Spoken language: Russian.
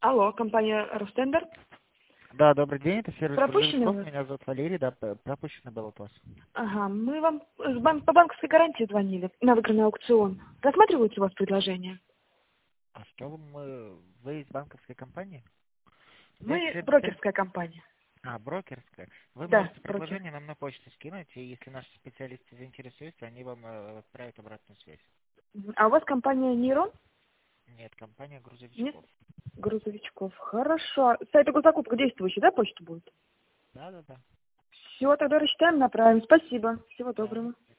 Алло, компания Ростендер. Да, добрый день, это сервис Пропущены грузовичков. вы? Меня зовут Валерий, да, пропущено был от вас. Ага, мы вам по банковской гарантии звонили на выигранный аукцион. Рассматриваются у вас предложения? А что вы из банковской компании? Мы брокерская компания. Брокерская. Вы Да, можете брокер. предложение нам на почту скинуть, и если наши специалисты заинтересуются, они вам отправят обратную связь. А у вас компания Нейрон? Нет, компания Нет? грузовичков. Грузовичков. Хорошо. Сайт госзакупок действующий, да, почта будет? Да. Все, тогда рассчитаем, направим. Спасибо. Всего Да. доброго.